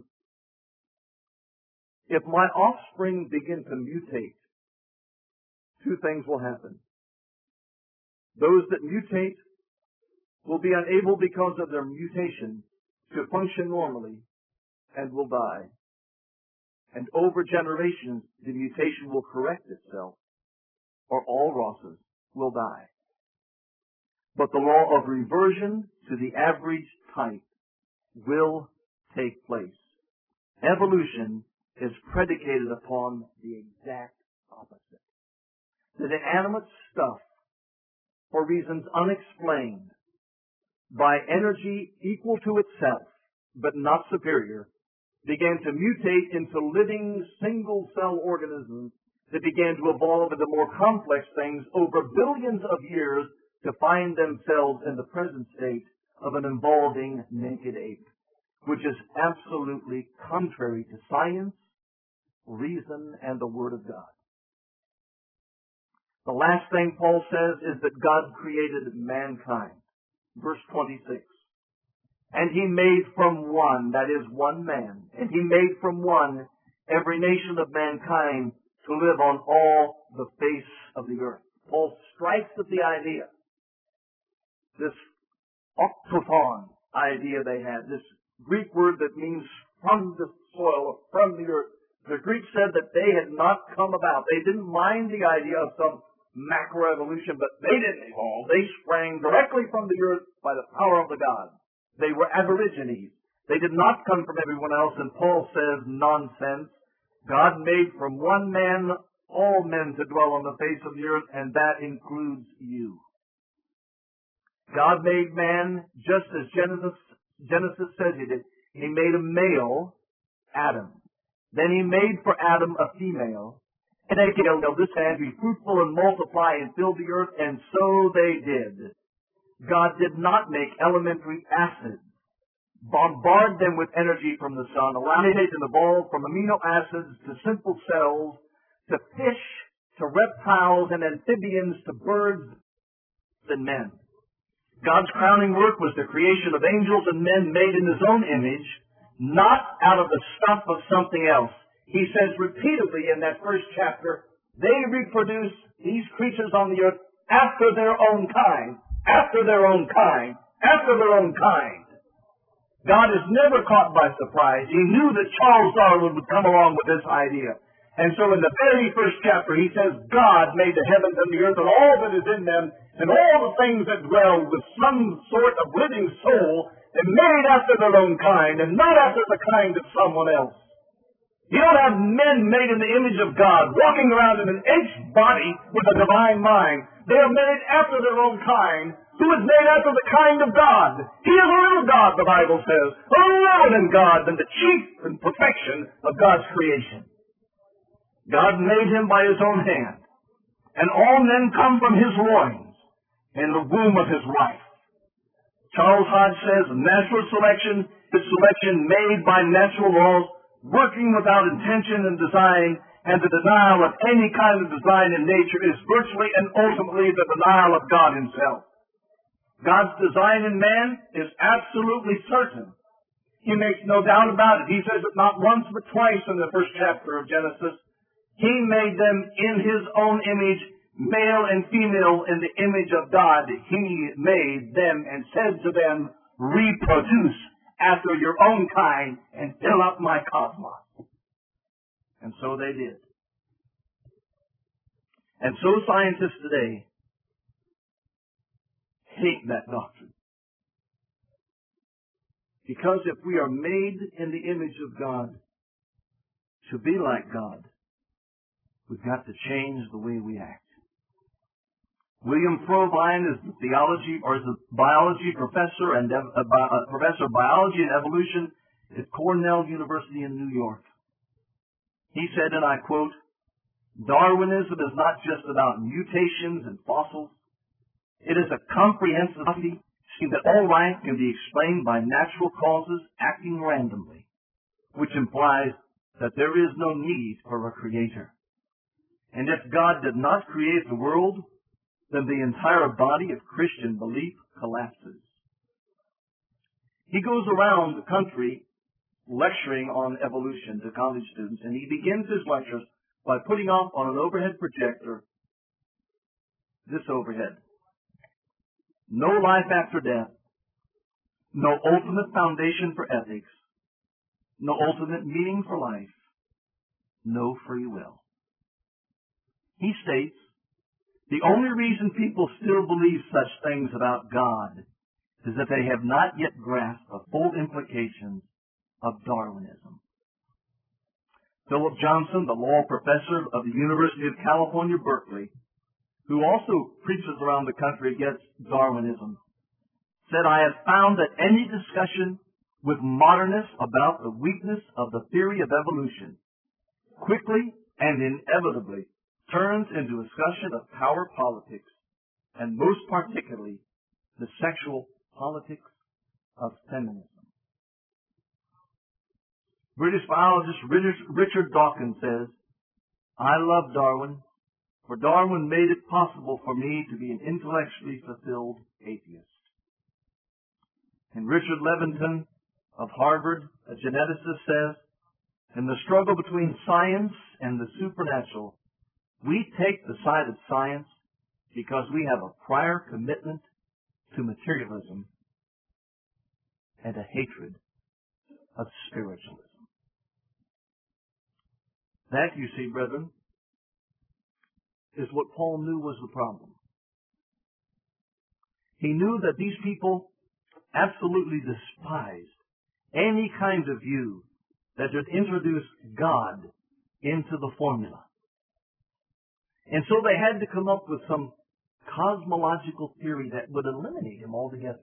if my offspring begin to mutate, two things will happen. Those that mutate will be unable because of their mutation to function normally and will die. And over generations, the mutation will correct itself, or all Rosses will die. But the law of reversion to the average type will take place. Evolution is predicated upon the exact opposite. That inanimate stuff, for reasons unexplained, by energy equal to itself, but not superior, began to mutate into living single-cell organisms that began to evolve into more complex things over billions of years to find themselves in the present state of an evolving naked ape, which is absolutely contrary to science, reason, and the Word of God. The last thing Paul says is that God created mankind. Verse twenty-six. And he made from one, that is one man, and he made from one every nation of mankind to live on all the face of the earth. Paul strikes at the idea, this octophon idea they had, this Greek word that means from the soil, or from the earth. The Greeks said that they had not come about. They didn't mind the idea of some macroevolution, but they didn't evolve. They sprang directly from the earth by the power of the gods. They were aborigines. They did not come from everyone else, and Paul says, nonsense. God made from one man all men to dwell on the face of the earth, and that includes you. God made man just as Genesis, Genesis says he did. He made a male, Adam. Then he made for Adam a female. And they said, this man, be fruitful and multiply and fill the earth, and so they did. God did not make elementary acids, bombard them with energy from the sun, allow them to evolve from amino acids to simple cells, to fish, to reptiles and amphibians, to birds and men. God's crowning work was the creation of angels and men made in His own image, not out of the stuff of something else. He says repeatedly in that first chapter, they reproduce these creatures on the earth after their own kind, after their own kind, after their own kind. God is never caught by surprise. He knew that Charles Darwin would come along with this idea. And so in the very first chapter, he says, God made the heavens and the earth and all that is in them, and all the things that dwell with some sort of living soul, and made after their own kind, and not after the kind of someone else. You don't have men made in the image of God, walking around in an aged body with a divine mind. They are made after their own kind, who is made after the kind of God. He is a little God, the Bible says, a little in God than the chief and perfection of God's creation. God made him by His own hand, and all men come from His loins, in the womb of His wife. Charles Hodge says, natural selection is selection made by natural laws, working without intention and design, and the denial of any kind of design in nature is virtually and ultimately the denial of God Himself. God's design in man is absolutely certain. He makes no doubt about it. He says it not once but twice in the first chapter of Genesis. He made them in His own image, male and female in the image of God. He made them and said to them, reproduce after your own kind and fill up my cosmos. And so they did. And so scientists today hate that doctrine. Because if we are made in the image of God, to be like God, we've got to change the way we act. William Provine is the theology or is a biology professor and uh, uh, professor of biology and evolution at Cornell University in New York. He said, and I quote, Darwinism is not just about mutations and fossils. It is a comprehensive scheme that all life can be explained by natural causes acting randomly, which implies that there is no need for a creator. And if God did not create the world, then the entire body of Christian belief collapses. He goes around the country lecturing on evolution to college students, and he begins his lectures by putting up on an overhead projector this overhead. No life after death, no ultimate foundation for ethics, no ultimate meaning for life, no free will. He states, the only reason people still believe such things about God is that they have not yet grasped the full implications of Darwinism. Philip Johnson, the law professor of the University of California, Berkeley, who also preaches around the country against Darwinism, said, I have found that any discussion with modernists about the weakness of the theory of evolution quickly and inevitably turns into a discussion of power politics, and most particularly the sexual politics of feminism. British biologist Richard Dawkins says, I love Darwin, for Darwin made it possible for me to be an intellectually fulfilled atheist. And Richard Levinson of Harvard, a geneticist, says, in the struggle between science and the supernatural, we take the side of science because we have a prior commitment to materialism and a hatred of spiritualism. That, you see, brethren, is what Paul knew was the problem. He knew that these people absolutely despised any kind of view that would introduce God into the formula. And so they had to come up with some cosmological theory that would eliminate him altogether.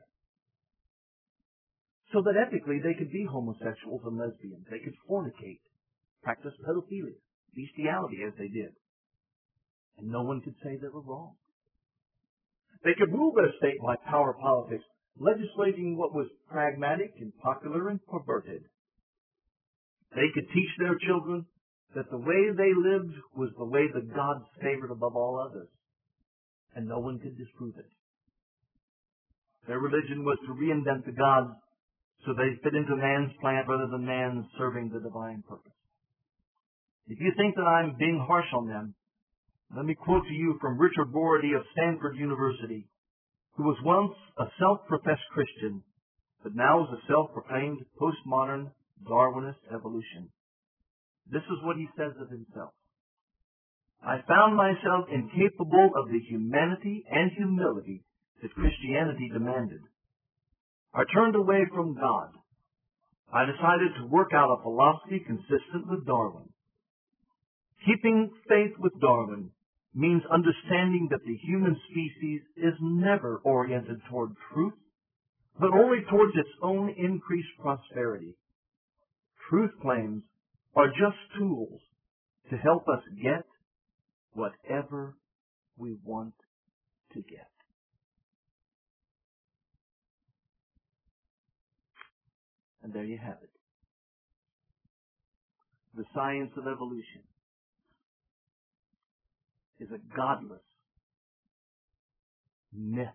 So that ethically they could be homosexuals and lesbians. They could fornicate, practice pedophilia, bestiality as they did. And no one could say they were wrong. They could rule their state by power politics, legislating what was pragmatic and popular and perverted. They could teach their children that the way they lived was the way that God favored above all others, and no one could disprove it. Their religion was to reinvent the gods so they fit into man's plan rather than man serving the divine purpose. If you think that I'm being harsh on them, let me quote to you from Richard Rorty of Stanford University, who was once a self-professed Christian, but now is a self-proclaimed postmodern Darwinist evolution. This is what he says of himself. I found myself incapable of the humanity and humility that Christianity demanded. I turned away from God. I decided to work out a philosophy consistent with Darwin. Keeping faith with Darwin means understanding that the human species is never oriented toward truth, but only towards its own increased prosperity. Truth claims are just tools to help us get whatever we want to get. And there you have it. The science of evolution is a godless myth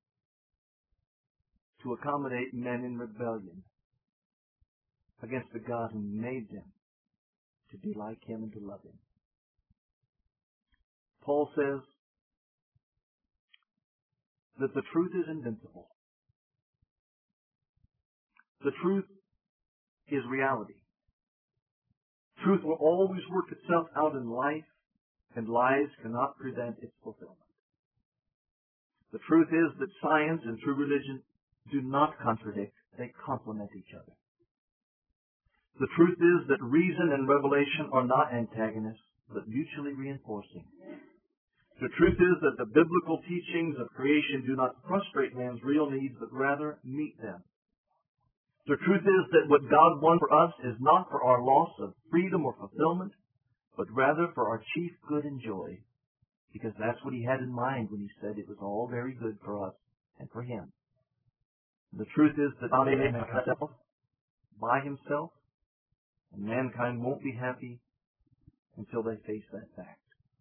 to accommodate men in rebellion against the God who made them to be like Him and to love Him. Paul says that the truth is invincible. The truth is reality. Truth will always work itself out in life, and lies cannot prevent its fulfillment. The truth is that science and true religion do not contradict, they complement each other. The truth is that reason and revelation are not antagonists, but mutually reinforcing. The truth is that the biblical teachings of creation do not frustrate man's real needs, but rather meet them. The truth is that what God wants for us is not for our loss of freedom or fulfillment, but rather for our chief good and joy, because that's what He had in mind when He said it was all very good for us and for Him. The truth is that God made Himself by Himself, and mankind won't be happy until they face that fact.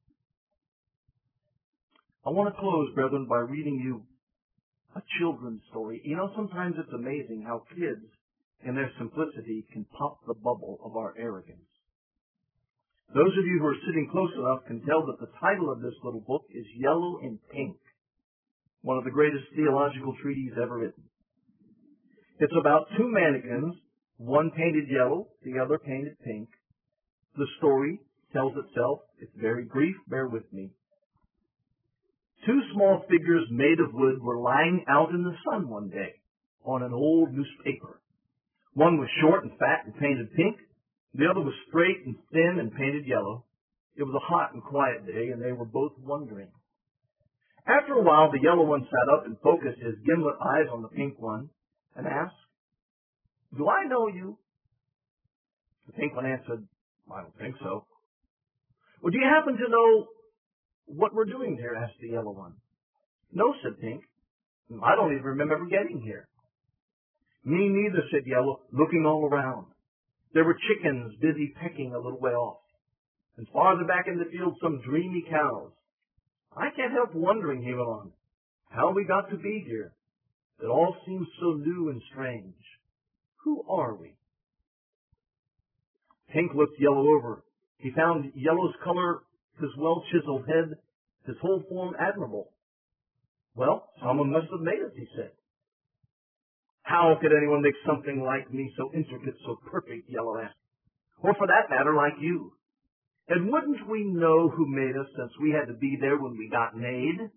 I want to close, brethren, by reading you a children's story. You know, sometimes it's amazing how kids, in their simplicity, can pop the bubble of our arrogance. Those of you who are sitting close enough can tell that the title of this little book is Yellow and Pink, one of the greatest theological treatises ever written. It's about two mannequins, one painted yellow, the other painted pink. The story tells itself. It's very brief. Bear with me. Two small figures made of wood were lying out in the sun one day on an old newspaper. One was short and fat and painted pink. The other was straight and thin and painted yellow. It was a hot and quiet day, and they were both wondering. After a while, the yellow one sat up and focused his gimlet eyes on the pink one and asked, "Do I know you?" The pink one answered, "I don't think so." "Well, do you happen to know what we're doing here?" asked the yellow one. "No," said Pink. "I don't even remember getting here." "Me neither," said Yellow, looking all around. There were chickens busy pecking a little way off, and farther back in the field some dreamy cows. "I can't help wondering," he went on, "how we got to be here. It all seems so new and strange. Who are we?" Pink looked Yellow over. He found Yellow's color, his well-chiseled head, his whole form admirable. Well, someone must have made us, he said. How could anyone make something like me so intricate, so perfect, Yellow asked. Or for that matter, like you. And wouldn't we know who made us since we had to be there when we got made?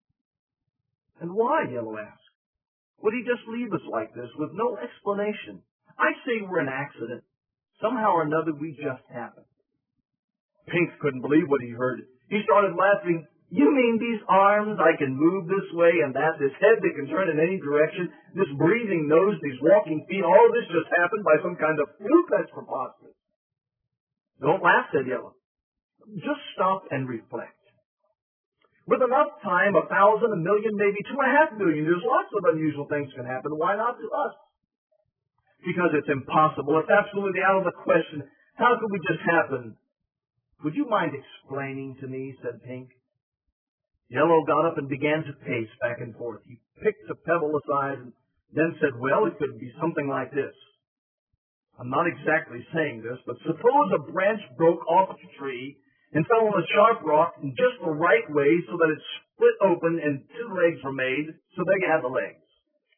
And why, Yellow asked. Would he just leave us like this with no explanation? I say we're an accident. Somehow or another we just happened. Pink couldn't believe what he heard. He started laughing. You mean these arms, I can move this way and that, this head that can turn in any direction, this breathing nose, these walking feet, all this just happened by some kind of fluke? That's preposterous. Don't laugh, said Yellow. Just stop and reflect. With enough time, a thousand, a million, maybe two and a half million, there's lots of unusual things can happen. Why not to us? Because it's impossible. It's absolutely out of the question. How could we just happen? Would you mind explaining to me, said Pink. Yellow got up and began to pace back and forth. He picked a pebble aside and then said, well, it could be something like this. I'm not exactly saying this, but suppose a branch broke off a tree and fell on a sharp rock in just the right way so that it split open and two legs were made, so there you have the legs.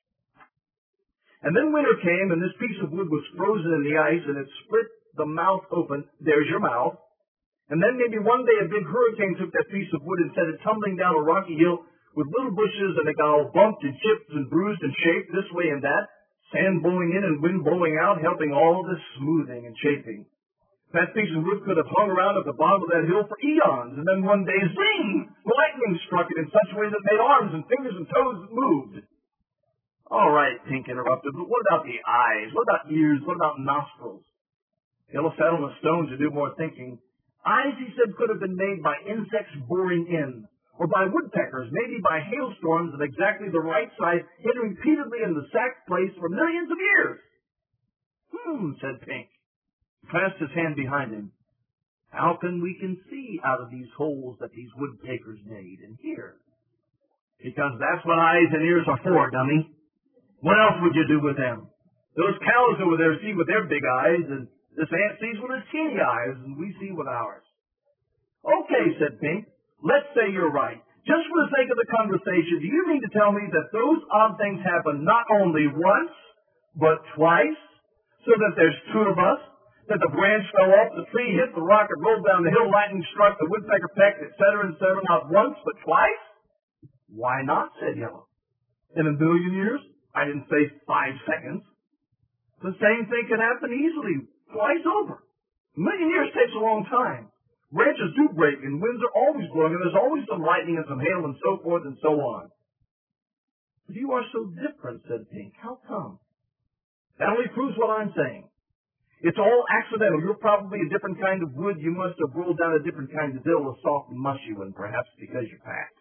And then winter came and this piece of wood was frozen in the ice and it split the mouth open. There's your mouth. And then maybe one day a big hurricane took that piece of wood and sent it tumbling down a rocky hill with little bushes, and it got all bumped and chipped and bruised and shaped this way and that, sand blowing in and wind blowing out, helping all this smoothing and shaping. That piece of wood could have hung around at the bottom of that hill for eons, and then one day, zing! Lightning struck it in such a way that it made arms and fingers and toes that moved. All right, Pink interrupted, but what about the eyes? What about ears? What about nostrils? Yellow sat on a stone to do more thinking. Eyes, he said, could have been made by insects boring in, or by woodpeckers, maybe by hailstorms of exactly the right size, hitting repeatedly in the sack place for millions of years. Hmm, said Pink. He clasped his hand behind him. How can we can see out of these holes that these woodpeckers made and hear? Because that's what eyes and ears are for, dummy. What else would you do with them? Those cows over there see with their big eyes, and this ant sees with his teeny eyes, and we see with ours. Okay, said Pink. Let's say you're right. Just for the sake of the conversation, do you mean to tell me that those odd things happen not only once, but twice? So that there's two of us? That the branch fell off, the tree hit the rock, it rolled down the hill, lightning struck, the woodpecker pecked, et cetera, et cetera, not once, but twice? Why not, said Yellow. In a million years? I didn't say five seconds. The same thing can happen easily, twice over. A million years takes a long time. Branches do break, and winds are always blowing, and there's always some lightning and some hail and so forth and so on. But you are so different, said Pink. How come? That only proves what I'm saying. It's all accidental. You're probably a different kind of wood. You must have rolled down a different kind of hill, a soft and mushy one, perhaps because you're packed.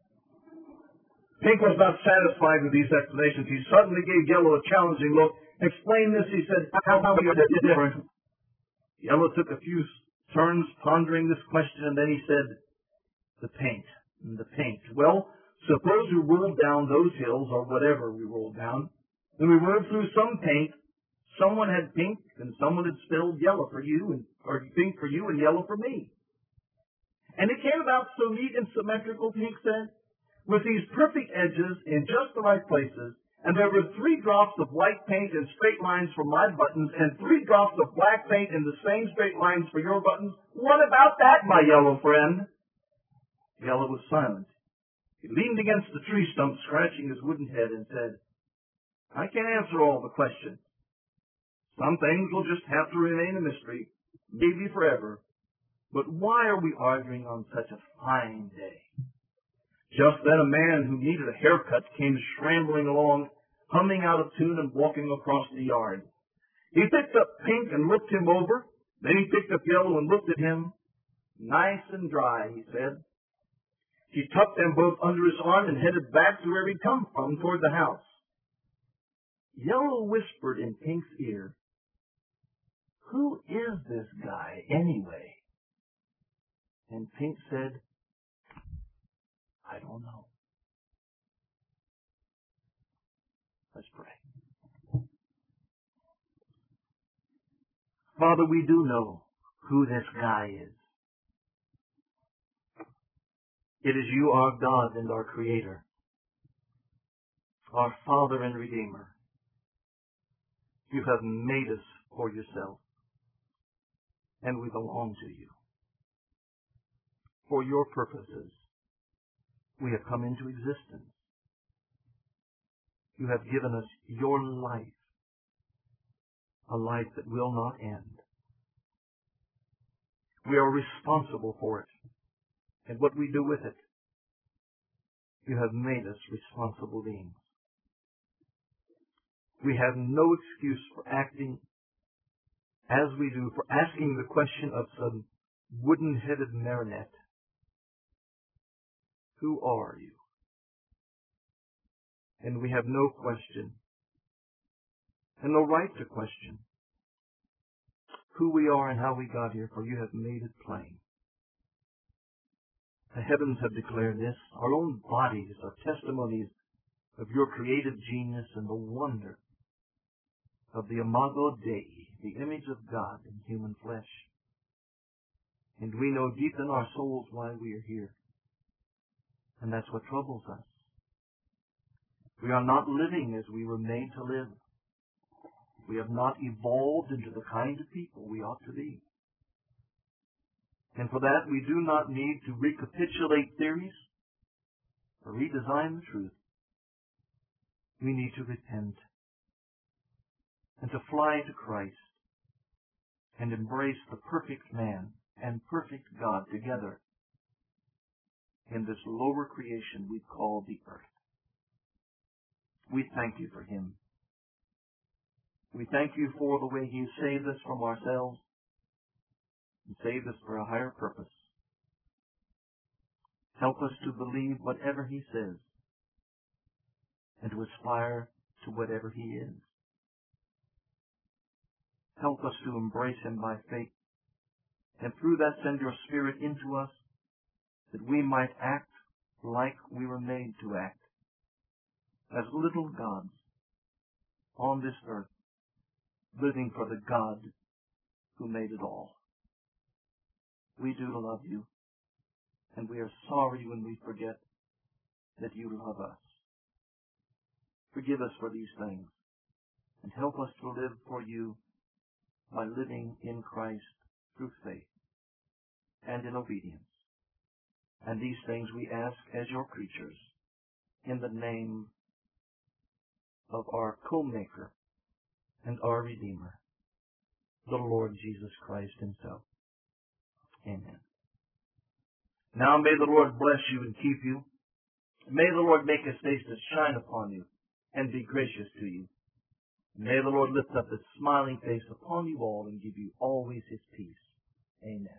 Pink was not satisfied with these explanations. He suddenly gave Yellow a challenging look. Explain this, he said. How are you different? Yellow took a few turns pondering this question, and then he said, the paint, the paint. Well, suppose we rolled down those hills, or whatever we rolled down, and we rode through some paint. Someone had pink, and someone had spilled yellow for you, and or pink for you, and yellow for me. And it came about so neat and symmetrical, Pink said, with these perfect edges in just the right places, and there were three drops of white paint in straight lines for my buttons, and three drops of black paint in the same straight lines for your buttons. What about that, my yellow friend? Yellow was silent. He leaned against the tree stump, scratching his wooden head, and said, I can't answer all the questions. Some things will just have to remain a mystery, maybe forever. But why are we arguing on such a fine day? Just then a man who needed a haircut came scrambling along, humming out of tune and walking across the yard. He picked up Pink and looked him over. Then he picked up Yellow and looked at him. Nice and dry, he said. He tucked them both under his arm and headed back to where he'd come from, toward the house. Yellow whispered in Pink's ear, Who is this guy, anyway? And Pink said, I don't know. Let's pray. Father, we do know who this guy is. It is you, our God and our Creator. Our Father and Redeemer, you have made us for yourself, and we belong to you. For your purposes, we have come into existence. You have given us your life, a life that will not end. We are responsible for it, and what we do with it. You have made us responsible beings. We have no excuse for acting as we do, for asking the question of some wooden-headed marionette. Who are you? And we have no question, and no right to question, who we are and how we got here, for you have made it plain. The heavens have declared this. Our own bodies are testimonies of your creative genius and the wonder of the Imago Dei, the image of God in human flesh. And we know deep in our souls why we are here. And that's what troubles us. We are not living as we were made to live. We have not evolved into the kind of people we ought to be. And for that, we do not need to recapitulate theories or redesign the truth. We need to repent and to fly to Christ and embrace the perfect man and perfect God together in this lower creation we call the earth. We thank you for him. We thank you for the way he saved us from ourselves and saved us for a higher purpose. Help us to believe whatever he says and to aspire to whatever he is. Help us to embrace him by faith, and through that send your Spirit into us, that we might act like we were made to act, as little gods on this earth, living for the God who made it all. We do love you, and we are sorry when we forget that you love us. Forgive us for these things, and help us to live for you by living in Christ through faith and in obedience. And these things we ask as your creatures in the name of our co-maker and our Redeemer, the Lord Jesus Christ himself. Amen. Now may the Lord bless you and keep you. May the Lord make his face to shine upon you and be gracious to you. May the Lord lift up his smiling face upon you all and give you always his peace. Amen.